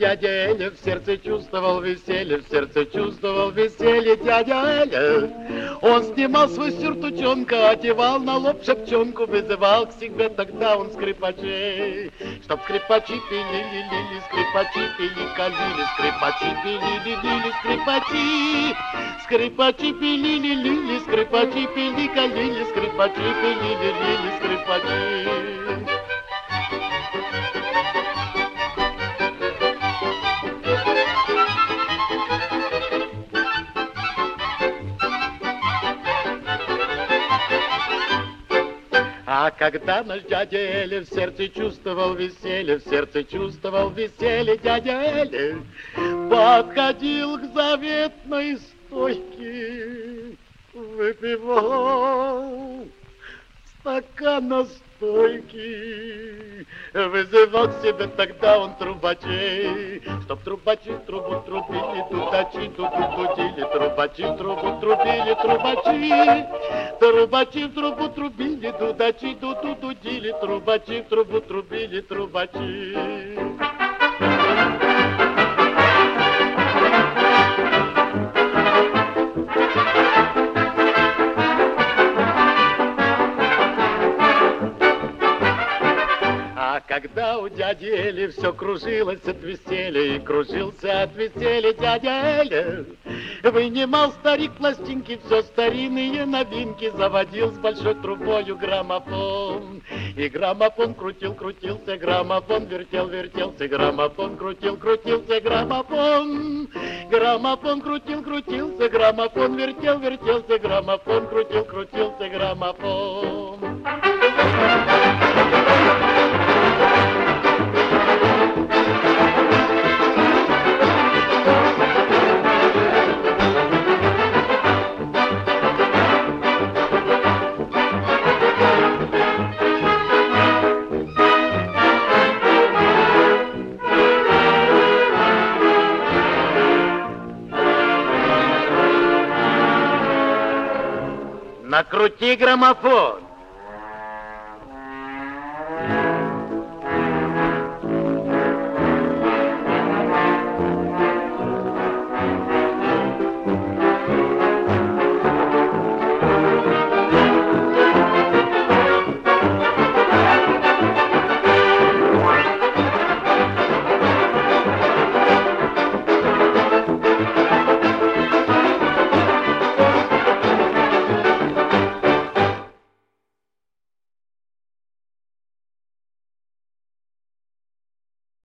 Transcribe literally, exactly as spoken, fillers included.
дядя Эля, в сердце чувствовал веселье, в сердце чувствовал веселье дядя Эля. Он снимал свой сюртучонка, одевал на лоб шапчонку, вызывал к себе тогда он скрипачей. Чтоб скрипачи пили-ли-ли-ли, скрипачи пили-калили, скрипачи пили-ли-ли-ли, скрипачи. Скрипачи пили-ли-ли-ли, скрипачи пили-калили, скрипачи пили-ли-ли-ли, скрипачи. А когда наш дядя Эля в сердце чувствовал веселье, в сердце чувствовал веселье дядя Эля, подходил к заветной стойке, выпивал стакан настойки, вызывал к себе тогда он трубачей, чтоб трубачи трубу трубили, дудачи дуду дудили, трубачи трубу трубили, трубачи, трубачи в трубу трубили, дудачи дуду дудили, трубачи в трубу трубили, трубачи. Когда у дяди Эли все кружилось от веселья, и кружился от веселья дядя Эля, вынимал старик пластинки, все старинные новинки, заводил с большой трубою граммофон. И граммофон крутил, крутился, граммофон вертел, вертелся, граммофон крутил, крутился, граммофон. Граммофон крутил, крутился, граммофон вертел, вертелся, граммофон крутил, крутился, граммофон. Накрути граммофон.